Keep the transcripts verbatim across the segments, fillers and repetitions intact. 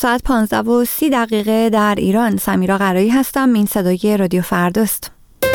ساعت پانزده و سی دقیقه در ایران. سمیرا قرایی هستم. این صدای رادیو فرداست.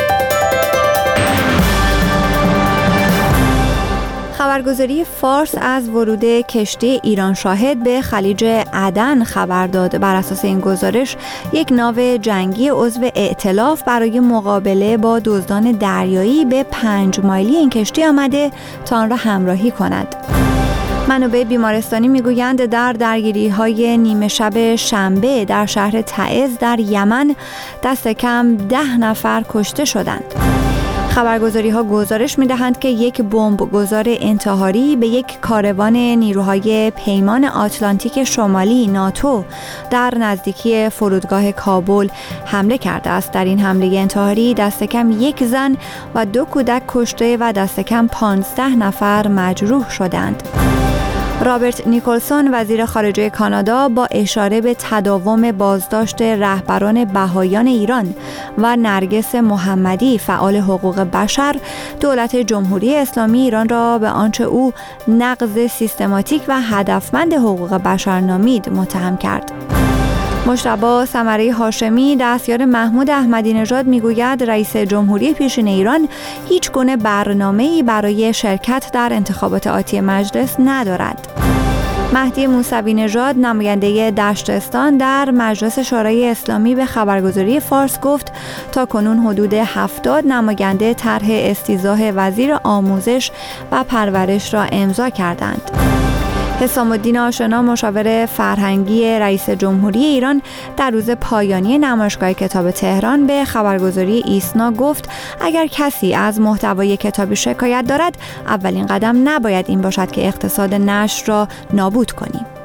خبرگزاری فارس از ورود کشتی ایران شاهد به خلیج عدن خبر داد. بر اساس این گزارش یک ناو جنگی عضو ائتلاف برای مقابله با دزدان دریایی به پنج مایلی این کشتی آمده تا آن را همراهی کند. منابع بیمارستانی میگویند در درگیری‌های نیمه شب شنبه در شهر تعز در یمن دست کم ده نفر کشته شدند. خبرگزاری‌ها گزارش می‌دهند که یک بمبگذار انتحاری به یک کاروان نیروهای پیمان آتلانتیک شمالی ناتو در نزدیکی فرودگاه کابل حمله کرده است. در این حمله انتحاری دست کم یک زن و دو کودک کشته و دست کم پانزده نفر مجروح شدند. رابرت نیکلسون وزیر خارجه کانادا با اشاره به تداوم بازداشت رهبران بهائیان ایران و نرگس محمدی فعال حقوق بشر دولت جمهوری اسلامی ایران را به آنچه او نقض سیستماتیک و هدفمند حقوق بشر نامید متهم کرد. مجتبی ثمره هاشمی دستیار محمود احمدی نژاد میگوید رئیس جمهوری پیشین ایران هیچ گونه برنامه‌ای برای شرکت در انتخابات آتی مجلس ندارد. مهدی موسوی نژاد نماینده دشتستان در مجلس شورای اسلامی به خبرگزاری فارس گفت تا کنون حدود هفتاد نماینده طرح استیضاح وزیر آموزش و پرورش را امضا کردند. حسام الدین آشنا مشاور فرهنگی رئیس جمهوری ایران در روز پایانی نمایشگاه کتاب تهران به خبرگزاری ایسنا گفت اگر کسی از محتوای کتابی شکایت دارد اولین قدم نباید این باشد که اقتصاد نشر را نابود کنیم.